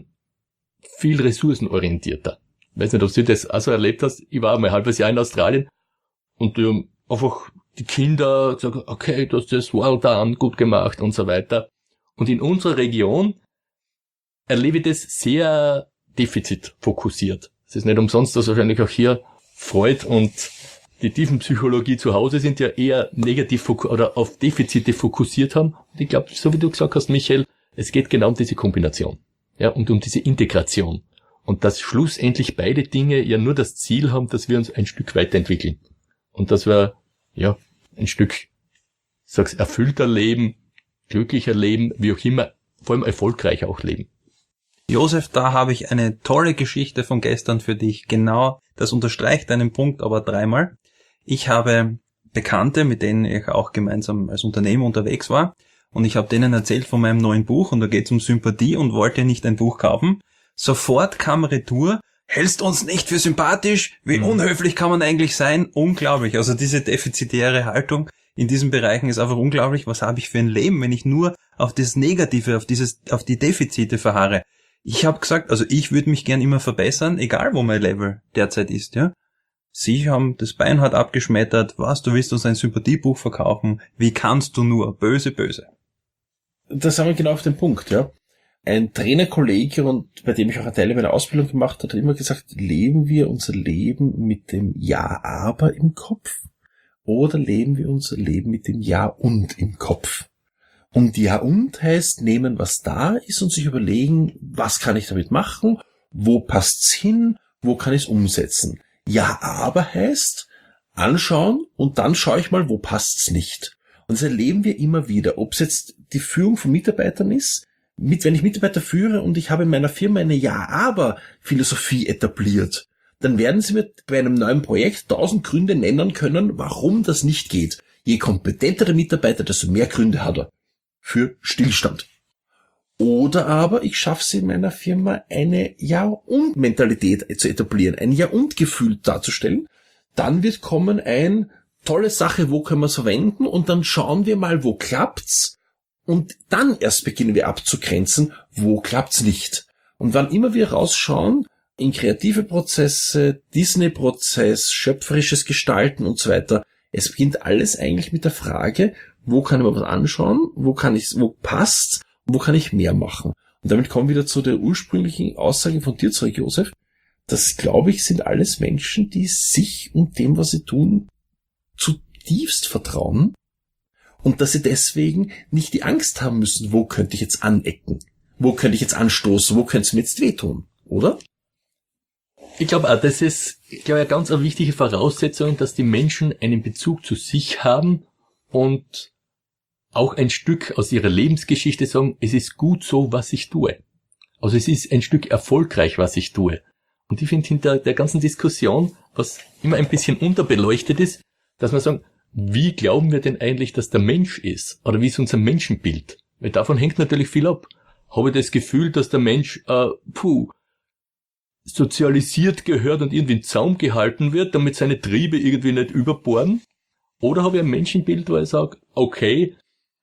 viel ressourcenorientierter. Ich weiß nicht, ob du das auch so erlebt hast. Ich war mal ein halbes Jahr in Australien und die haben einfach die Kinder sagen, okay, du hast das well done, gut gemacht und so weiter. Und in unserer Region erlebe ich das sehr defizitfokussiert. Es ist nicht umsonst, dass wahrscheinlich auch hier Freud und die Tiefenpsychologie zu Hause sind ja eher negativ oder auf Defizite fokussiert haben. Und ich glaube, so wie du gesagt hast, Michael, es geht genau um diese Kombination. Ja, und um diese Integration. Und dass schlussendlich beide Dinge ja nur das Ziel haben, dass wir uns ein Stück weiterentwickeln. Und dass wir, ja, ein Stück, ich sag's, erfüllter leben, glücklicher leben, wie auch immer, vor allem erfolgreich auch leben. Josef, da habe ich eine tolle Geschichte von gestern für dich. Genau, das unterstreicht deinen Punkt aber dreimal. Ich habe Bekannte, mit denen ich auch gemeinsam als Unternehmer unterwegs war. Und ich habe denen erzählt von meinem neuen Buch und da geht es um Sympathie und wollte nicht ein Buch kaufen. Sofort kam Retour, hältst uns nicht für sympathisch? Wie unhöflich kann man eigentlich sein? Unglaublich. Also diese defizitäre Haltung in diesen Bereichen ist einfach unglaublich. Was habe ich für ein Leben, wenn ich nur auf das Negative, auf dieses, auf die Defizite verharre? Ich habe gesagt, also ich würde mich gern immer verbessern, egal wo mein Level derzeit ist, ja. Sie haben das Bein hart abgeschmettert, was, du willst uns ein Sympathiebuch verkaufen, wie kannst du nur, böse, böse. Das haben wir genau auf den Punkt, ja. Ein Trainerkollege, und bei dem ich auch eine Teil meiner Ausbildung gemacht habe, hat immer gesagt, leben wir unser Leben mit dem Ja, aber im Kopf oder leben wir unser Leben mit dem Ja und im Kopf? Und Ja und heißt, nehmen, was da ist und sich überlegen, was kann ich damit machen, wo passt's hin, wo kann ich es umsetzen. Ja, aber heißt, anschauen und dann schaue ich mal, wo passt's nicht. Und das erleben wir immer wieder, ob es jetzt die Führung von Mitarbeitern ist, mit, wenn ich Mitarbeiter führe und ich habe in meiner Firma eine Ja-aber-Philosophie etabliert, dann werden sie mir bei einem neuen Projekt tausend Gründe nennen können, warum das nicht geht. Je kompetenter der Mitarbeiter, desto mehr Gründe hat er für Stillstand. Oder aber ich schaffe es in meiner Firma, eine Ja-und-Mentalität zu etablieren, ein Ja-und-Gefühl darzustellen. Dann wird kommen ein tolle Sache, wo können wir es verwenden, und dann schauen wir mal, wo klappt's. Und dann erst beginnen wir abzugrenzen, wo klappt's nicht. Und wann immer wir rausschauen, in kreative Prozesse, Disney-Prozess, schöpferisches Gestalten und so weiter, es beginnt alles eigentlich mit der Frage, wo kann ich mir was anschauen, wo kann ich, wo passt's, wo kann ich mehr machen. Und damit kommen wir wieder zu der ursprünglichen Aussage von dir zurück, Josef. Das, glaube ich, sind alles Menschen, die sich und dem, was sie tun, zutiefst vertrauen. Und dass sie deswegen nicht die Angst haben müssen, wo könnte ich jetzt anecken? Wo könnte ich jetzt anstoßen? Wo könnte es mir jetzt wehtun? Oder? Ich glaube auch, das ist, ich glaube, eine ganz eine wichtige Voraussetzung, dass die Menschen einen Bezug zu sich haben und auch ein Stück aus ihrer Lebensgeschichte sagen, es ist gut so, was ich tue. Also es ist ein Stück erfolgreich, was ich tue. Und ich finde hinter der ganzen Diskussion, was immer ein bisschen unterbeleuchtet ist, dass man sagen, wie glauben wir denn eigentlich, dass der Mensch ist? Oder wie ist unser Menschenbild? Weil davon hängt natürlich viel ab. Habe ich das Gefühl, dass der Mensch, äh, puh, sozialisiert gehört und irgendwie in Zaum gehalten wird, damit seine Triebe irgendwie nicht überbohren? Oder habe ich ein Menschenbild, wo ich sage, okay,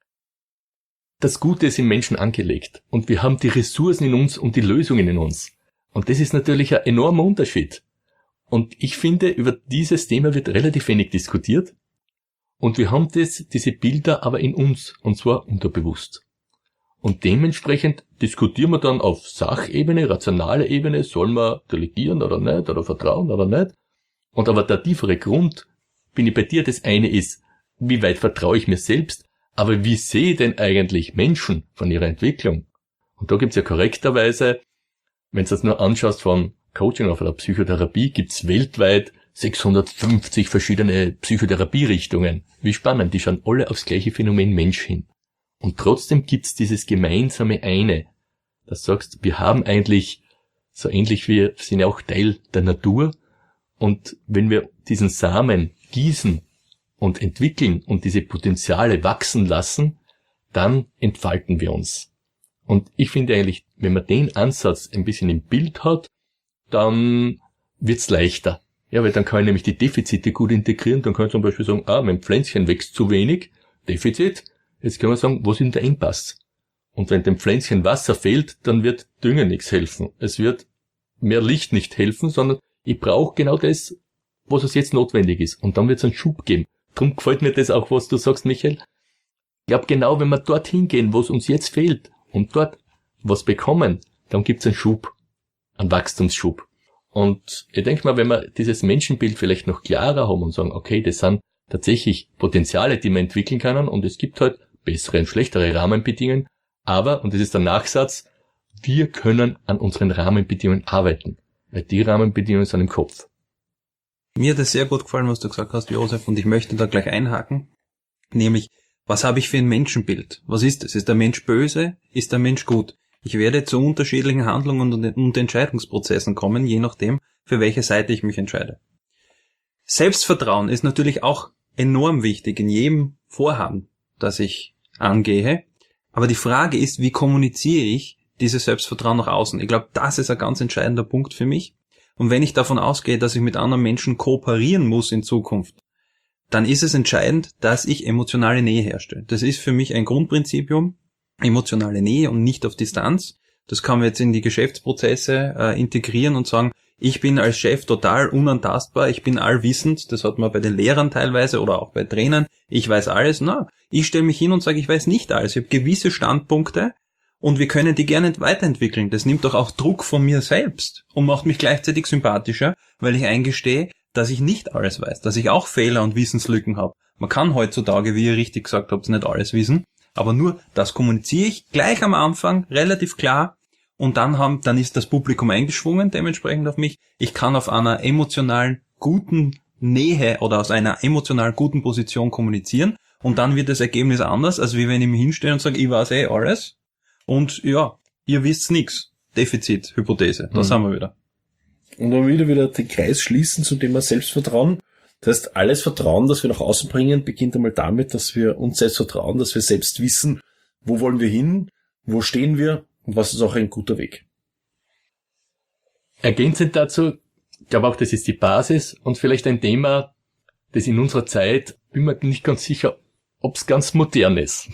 das Gute ist im Menschen angelegt und wir haben die Ressourcen in uns und die Lösungen in uns. Und das ist natürlich ein enormer Unterschied. Und ich finde, über dieses Thema wird relativ wenig diskutiert. Und wir haben das, diese Bilder aber in uns, und zwar unterbewusst. Und dementsprechend diskutieren wir dann auf Sachebene, rationaler Ebene, sollen wir delegieren oder nicht, oder vertrauen oder nicht. Und aber der tiefere Grund, bin ich bei dir, das eine ist, wie weit vertraue ich mir selbst, aber wie sehe ich denn eigentlich Menschen von ihrer Entwicklung? Und da gibt's ja korrekterweise, wenn du das nur anschaust von Coaching auf der Psychotherapie, gibt's weltweit sechshundertfünfzig verschiedene Psychotherapierichtungen. Wie spannend, die schauen alle aufs gleiche Phänomen Mensch hin. Und trotzdem gibt's dieses gemeinsame eine, dass du sagst, wir haben eigentlich, so ähnlich wie, wir sind ja auch Teil der Natur, und wenn wir diesen Samen gießen und entwickeln und diese Potenziale wachsen lassen, dann entfalten wir uns. Und ich finde eigentlich, wenn man den Ansatz ein bisschen im Bild hat, dann wird's leichter. Ja, weil dann kann ich nämlich die Defizite gut integrieren. Dann kann ich zum Beispiel sagen, ah, mein Pflänzchen wächst zu wenig, Defizit. Jetzt kann man sagen, wo ist denn der Engpass? Und wenn dem Pflänzchen Wasser fehlt, dann wird Dünger nichts helfen. Es wird mehr Licht nicht helfen, sondern ich brauche genau das, was es jetzt notwendig ist. Und dann wird es einen Schub geben. Drum gefällt mir das auch, was du sagst, Michael. Ich glaube, genau, wenn wir dorthin gehen, wo es uns jetzt fehlt, und dort was bekommen, dann gibt es einen Schub, einen Wachstumsschub. Und ich denke mal, wenn wir dieses Menschenbild vielleicht noch klarer haben und sagen, okay, das sind tatsächlich Potenziale, die wir entwickeln können, und es gibt halt bessere und schlechtere Rahmenbedingungen, aber, und das ist der Nachsatz, wir können an unseren Rahmenbedingungen arbeiten, weil die Rahmenbedingungen sind im Kopf. Mir hat es sehr gut gefallen, was du gesagt hast, Josef, und ich möchte da gleich einhaken, nämlich, was habe ich für ein Menschenbild? Was ist es? Ist der Mensch böse? Ist der Mensch gut? Ich werde zu unterschiedlichen Handlungen und Entscheidungsprozessen kommen, je nachdem, für welche Seite ich mich entscheide. Selbstvertrauen ist natürlich auch enorm wichtig in jedem Vorhaben, das ich angehe. Aber die Frage ist, wie kommuniziere ich dieses Selbstvertrauen nach außen? Ich glaube, das ist ein ganz entscheidender Punkt für mich. Und wenn ich davon ausgehe, dass ich mit anderen Menschen kooperieren muss in Zukunft, dann ist es entscheidend, dass ich emotionale Nähe herstelle. Das ist für mich ein Grundprinzipium, emotionale Nähe und nicht auf Distanz. Das kann man jetzt in die Geschäftsprozesse äh, integrieren und sagen, ich bin als Chef total unantastbar, ich bin allwissend, das hat man bei den Lehrern teilweise oder auch bei Trainern, ich weiß alles. Na, ich stelle mich hin und sage, ich weiß nicht alles, ich habe gewisse Standpunkte und wir können die gerne weiterentwickeln. Das nimmt doch auch Druck von mir selbst und macht mich gleichzeitig sympathischer, weil ich eingestehe, dass ich nicht alles weiß, dass ich auch Fehler und Wissenslücken habe. Man kann heutzutage, wie ihr richtig gesagt habt, nicht alles wissen, aber nur das kommuniziere ich gleich am Anfang relativ klar und dann haben, dann ist das Publikum eingeschwungen dementsprechend auf mich. Ich kann auf einer emotionalen guten Nähe oder aus einer emotional guten Position kommunizieren und dann wird das Ergebnis anders, als wie wenn ich mich hinstelle und sage, ich weiß eh alles und ja, ihr wisst nix. Defizit, Hypothese, da mhm. sind wir wieder. Und dann wieder wieder den Kreis schließen zum Thema Selbstvertrauen. Das heißt, alles Vertrauen, das wir nach außen bringen, beginnt einmal damit, dass wir uns selbst vertrauen, dass wir selbst wissen, wo wollen wir hin, wo stehen wir und was ist auch ein guter Weg. Ergänzend dazu, ich glaube auch, das ist die Basis und vielleicht ein Thema, das in unserer Zeit, bin mir nicht ganz sicher, ob es ganz modern ist.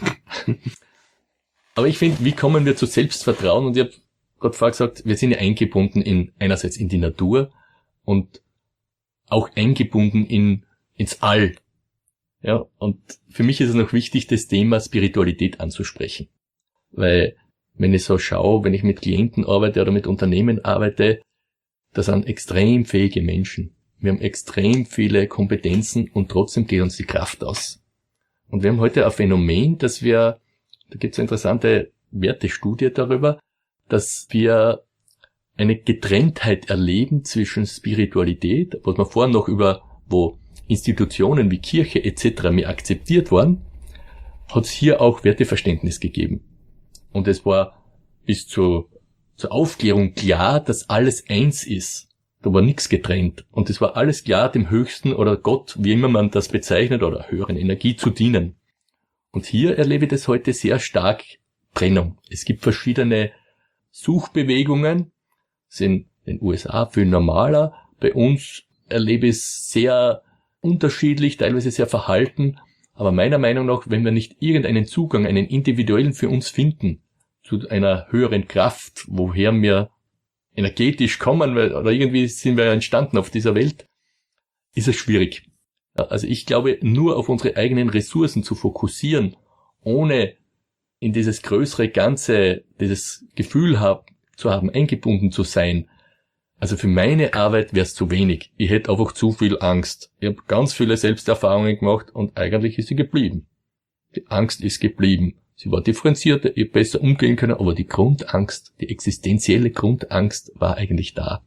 Aber ich finde, wie kommen wir zu Selbstvertrauen? Und ich habe gerade vorher gesagt, wir sind ja eingebunden in einerseits in die Natur und auch eingebunden in ins All. Ja, und für mich ist es noch wichtig, das Thema Spiritualität anzusprechen. Weil, wenn ich so schaue, wenn ich mit Klienten arbeite oder mit Unternehmen arbeite, das sind extrem fähige Menschen. Wir haben extrem viele Kompetenzen und trotzdem geht uns die Kraft aus. Und wir haben heute ein Phänomen, dass wir, da gibt es eine interessante Wertestudie darüber, dass wir eine Getrenntheit erleben zwischen Spiritualität, was wir vorhin noch über, wo Institutionen wie Kirche et cetera mehr akzeptiert waren, hat es hier auch Werteverständnis gegeben. Und es war bis zu, zur Aufklärung klar, dass alles eins ist. Da war nichts getrennt. Und es war alles klar, dem Höchsten oder Gott, wie immer man das bezeichnet, oder höheren Energie zu dienen. Und hier erlebe ich das heute sehr stark Trennung. Es gibt verschiedene Suchbewegungen, sind in den U S A viel normaler. Bei uns erlebe ich es sehr unterschiedlich, teilweise sehr verhalten. Aber meiner Meinung nach, wenn wir nicht irgendeinen Zugang, einen individuellen für uns finden, zu einer höheren Kraft, woher wir energetisch kommen, oder irgendwie sind wir ja entstanden auf dieser Welt, ist es schwierig. Also ich glaube, nur auf unsere eigenen Ressourcen zu fokussieren, ohne in dieses größere Ganze, dieses Gefühl haben, zu haben, eingebunden zu sein. Also für meine Arbeit wäre es zu wenig. Ich hätte einfach zu viel Angst. Ich habe ganz viele Selbsterfahrungen gemacht und eigentlich ist sie geblieben. Die Angst ist geblieben. Sie war differenzierter, ich hätte besser umgehen können, aber die Grundangst, die existenzielle Grundangst war eigentlich da.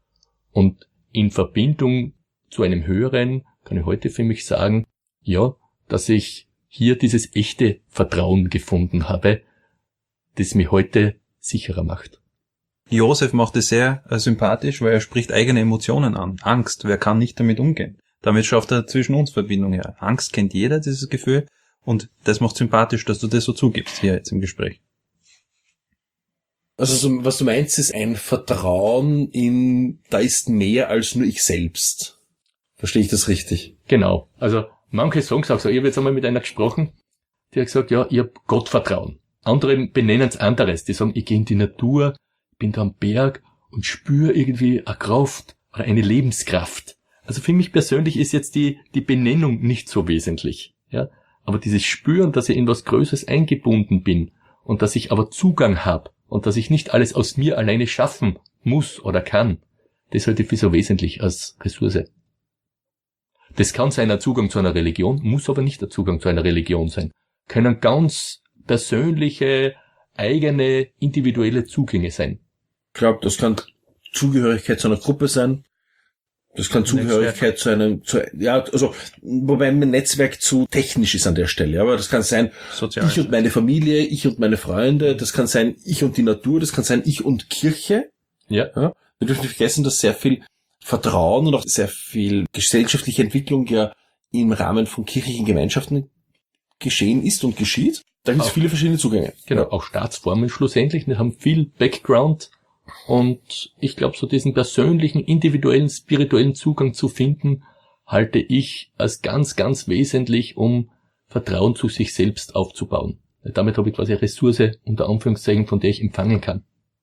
Und in Verbindung zu einem Höheren kann ich heute für mich sagen, ja, dass ich hier dieses echte Vertrauen gefunden habe, das mich heute sicherer macht. Josef macht es sehr äh, sympathisch, weil er spricht eigene Emotionen an. Angst, wer kann nicht damit umgehen? Damit schafft er zwischen uns Verbindung her. Angst kennt jeder, dieses Gefühl. Und das macht sympathisch, dass du das so zugibst hier jetzt im Gespräch. Also so, was du meinst, ist ein Vertrauen in, da ist mehr als nur ich selbst. Verstehe ich das richtig? Genau. Also manche sagen es auch so. Ich habe jetzt einmal mit einer gesprochen, die hat gesagt, ja, ich habe Gottvertrauen. Andere benennen es anderes. Die sagen, ich gehe in die Natur, bin da am Berg und spüre irgendwie eine Kraft oder eine Lebenskraft. Also für mich persönlich ist jetzt die die Benennung nicht so wesentlich. Ja, aber dieses Spüren, dass ich in was Größeres eingebunden bin und dass ich aber Zugang habe und dass ich nicht alles aus mir alleine schaffen muss oder kann, das halte ich für so wesentlich als Ressource. Das kann sein ein Zugang zu einer Religion, muss aber nicht der Zugang zu einer Religion sein. Können ganz persönliche, eigene, individuelle Zugänge sein. Ich glaube, das kann Zugehörigkeit zu einer Gruppe sein. Das kann Zugehörigkeit zu einem, zu, ja, also, wobei ein Netzwerk zu technisch ist an der Stelle, aber das kann sein, Sozial. Ich und meine Familie, ich und meine Freunde, das kann sein, ich und die Natur, das kann sein, ich und Kirche. Ja. ja. Wir dürfen nicht vergessen, dass sehr viel Vertrauen und auch sehr viel gesellschaftliche Entwicklung ja im Rahmen von kirchlichen Gemeinschaften geschehen ist und geschieht. Da gibt es viele verschiedene Zugänge. Genau, auch Staatsformen schlussendlich, die haben viel Background. Und ich glaube, so diesen persönlichen, individuellen, spirituellen Zugang zu finden, halte ich als ganz, ganz wesentlich, um Vertrauen zu sich selbst aufzubauen. Damit habe ich quasi eine Ressource, unter Anführungszeichen, von der ich empfangen kann.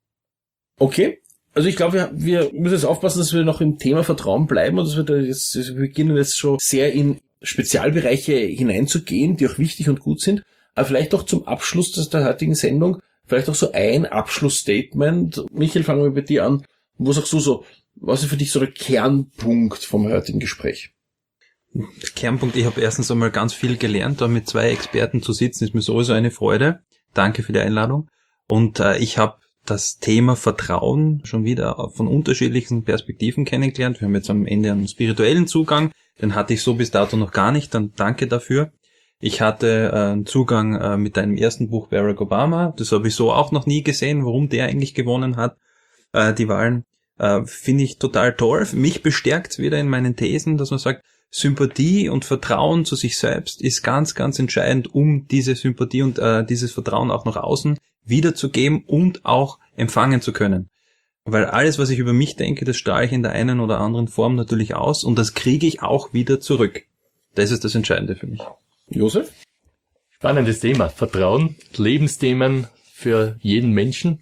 Okay. Also ich glaube, wir, wir müssen jetzt aufpassen, dass wir noch im Thema Vertrauen bleiben und dass wir da jetzt, wir beginnen jetzt schon sehr in Spezialbereiche hineinzugehen, die auch wichtig und gut sind. Aber vielleicht auch zum Abschluss der heutigen Sendung, vielleicht auch so ein Abschlussstatement. Michael, fangen wir bei dir an. Wo sagst du so, was ist für dich so der Kernpunkt vom heutigen Gespräch? Der Kernpunkt, ich habe erstens einmal ganz viel gelernt, da mit zwei Experten zu sitzen, ist mir sowieso eine Freude. Danke für die Einladung. Und äh, ich habe das Thema Vertrauen schon wieder von unterschiedlichen Perspektiven kennengelernt. Wir haben jetzt am Ende einen spirituellen Zugang, den hatte ich so bis dato noch gar nicht, dann danke dafür. Ich hatte äh, einen Zugang äh, mit deinem ersten Buch Barack Obama, das habe ich so auch noch nie gesehen, warum der eigentlich gewonnen hat, äh, die Wahlen. Äh, finde ich total toll. Mich bestärkt es wieder in meinen Thesen, dass man sagt, Sympathie und Vertrauen zu sich selbst ist ganz, ganz entscheidend, um diese Sympathie und äh, dieses Vertrauen auch nach außen wiederzugeben und auch empfangen zu können. Weil alles, was ich über mich denke, das strahle ich in der einen oder anderen Form natürlich aus und das kriege ich auch wieder zurück. Das ist das Entscheidende für mich. Josef? Spannendes Thema. Vertrauen, Lebensthemen für jeden Menschen.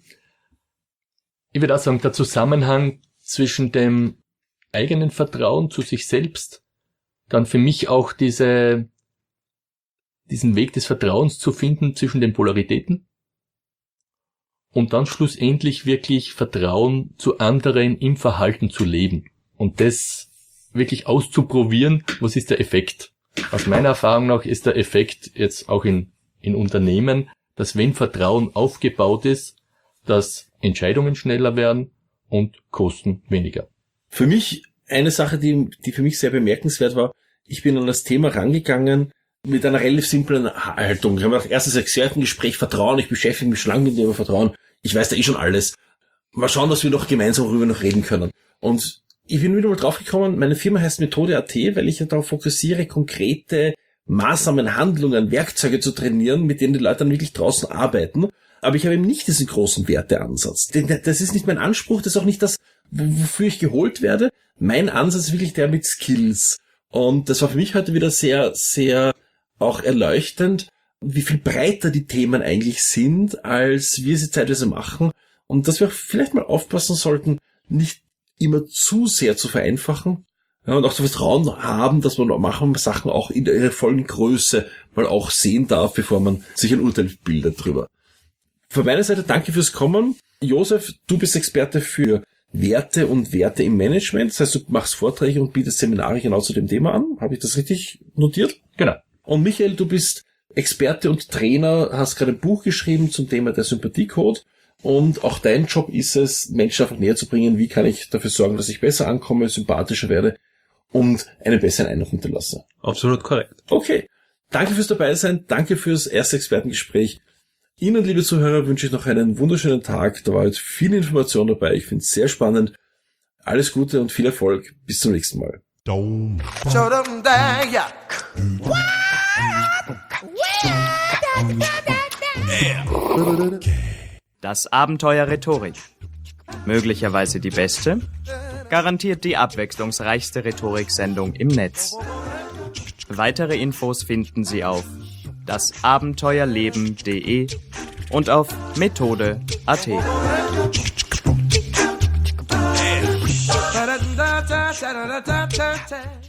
Ich würde auch sagen, der Zusammenhang zwischen dem eigenen Vertrauen zu sich selbst, dann für mich auch diese, diesen Weg des Vertrauens zu finden zwischen den Polaritäten und dann schlussendlich wirklich Vertrauen zu anderen im Verhalten zu leben und das wirklich auszuprobieren, was ist der Effekt. Aus meiner Erfahrung nach ist der Effekt jetzt auch in, in Unternehmen, dass wenn Vertrauen aufgebaut ist, dass Entscheidungen schneller werden und Kosten weniger. Für mich eine Sache, die, die für mich sehr bemerkenswert war, ich bin an das Thema rangegangen mit einer relativ simplen Haltung. Ich habe gedacht, erstes Expertengespräch, Vertrauen, ich beschäftige mich schon lange mit dem Thema Vertrauen, ich weiß da eh schon alles. Mal schauen, dass wir noch gemeinsam darüber noch reden können. Und ich bin wieder mal draufgekommen, meine Firma heißt Methode Punkt at, weil ich ja darauf fokussiere, konkrete Maßnahmen, Handlungen, Werkzeuge zu trainieren, mit denen die Leute dann wirklich draußen arbeiten. Aber ich habe eben nicht diesen großen Werteansatz. Das ist nicht mein Anspruch, das ist auch nicht das, wofür ich geholt werde. Mein Ansatz ist wirklich der mit Skills. Und das war für mich heute wieder sehr, sehr auch erleuchtend, wie viel breiter die Themen eigentlich sind, als wir sie zeitweise machen. Und dass wir auch vielleicht mal aufpassen sollten, nicht immer zu sehr zu vereinfachen. Ja, und auch das Vertrauen haben, dass man machen Sachen auch in ihrer vollen Größe mal auch sehen darf, bevor man sich ein Urteil bildet drüber. Von meiner Seite danke fürs Kommen. Josef, du bist Experte für Werte und Werte im Management. Das heißt, du machst Vorträge und bietest Seminare genau zu dem Thema an. Habe ich das richtig notiert? Genau. Und Michael, du bist Experte und Trainer, hast gerade ein Buch geschrieben zum Thema der Sympathiecode. Und auch dein Job ist es, Menschen einfach näher zu bringen. Wie kann ich dafür sorgen, dass ich besser ankomme, sympathischer werde und einen besseren Eindruck hinterlasse? Absolut korrekt. Okay. Danke fürs Dabeisein. Danke fürs erste Expertengespräch. Ihnen, liebe Zuhörer, wünsche ich noch einen wunderschönen Tag. Da war jetzt viel Information dabei. Ich finde es sehr spannend. Alles Gute und viel Erfolg. Bis zum nächsten Mal. Das Abenteuer Rhetorik. Möglicherweise die beste, garantiert die abwechslungsreichste Rhetoriksendung im Netz. Weitere Infos finden Sie auf das abenteuerleben punkt de und auf Methode Punkt at.